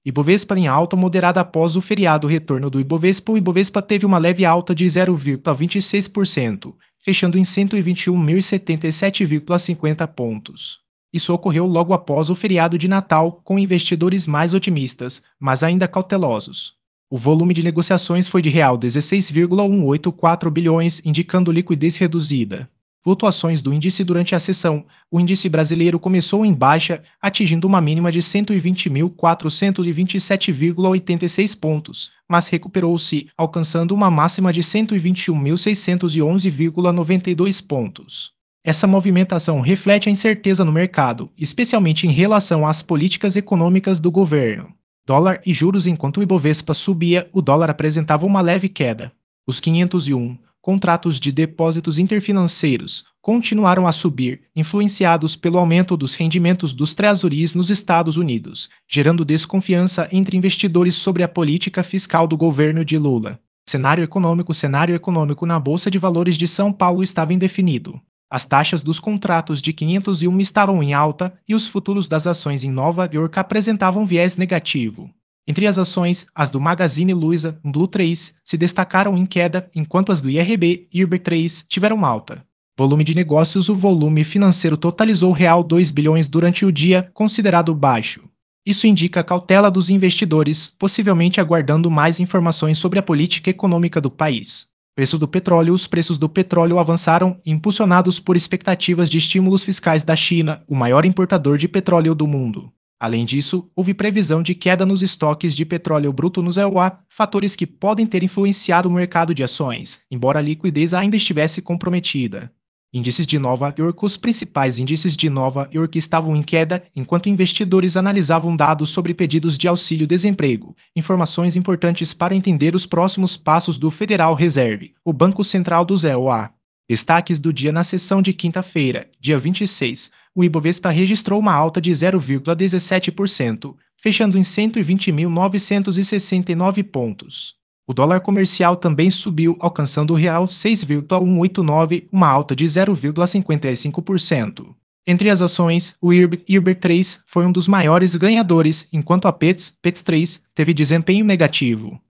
Ibovespa em alta moderada após o feriado retorno do Ibovespa. O Ibovespa teve uma leve alta de 0,26%, fechando em 121.077,50 pontos. Isso ocorreu logo após o feriado de Natal, com investidores mais otimistas, mas ainda cautelosos. O volume de negociações foi de R$ 16,184 bilhões, indicando liquidez reduzida. Flutuações do índice durante a sessão. O índice brasileiro começou em baixa, atingindo uma mínima de 120.427,86 pontos, mas recuperou-se, alcançando uma máxima de 121.611,92 pontos. Essa movimentação reflete a incerteza no mercado, especialmente em relação às políticas econômicas do governo. Dólar e juros. Enquanto o Ibovespa subia, o dólar apresentava uma leve queda. Os 501 contratos de depósitos interfinanceiros continuaram a subir, influenciados pelo aumento dos rendimentos dos treasuris nos Estados Unidos, gerando desconfiança entre investidores sobre a política fiscal do governo de Lula. Cenário econômico na Bolsa de Valores de São Paulo estava indefinido. As taxas dos contratos de 501 estavam em alta e os futuros das ações em Nova York apresentavam viés negativo. Entre as ações, as do Magazine Luiza, Blue 3, se destacaram em queda, enquanto as do IRB e Uber 3 tiveram alta. Volume de negócios. O volume financeiro totalizou R$ 2 bilhões durante o dia, considerado baixo. Isso indica a cautela dos investidores, possivelmente aguardando mais informações sobre a política econômica do país. Preços do petróleo. Os preços do petróleo avançaram, impulsionados por expectativas de estímulos fiscais da China, o maior importador de petróleo do mundo. Além disso, houve previsão de queda nos estoques de petróleo bruto nos EUA, fatores que podem ter influenciado o mercado de ações, embora a liquidez ainda estivesse comprometida. Índices de Nova York. Os principais índices de Nova York estavam em queda, enquanto investidores analisavam dados sobre pedidos de auxílio-desemprego, informações importantes para entender os próximos passos do Federal Reserve, o Banco Central dos EUA. Destaques do dia. Na sessão de quinta-feira, dia 26, o Ibovespa registrou uma alta de 0,17%, fechando em 120.969 pontos. O dólar comercial também subiu, alcançando o real 6,189, uma alta de 0,55%. Entre as ações, o Uber 3 foi um dos maiores ganhadores, enquanto a Pets 3 teve desempenho negativo.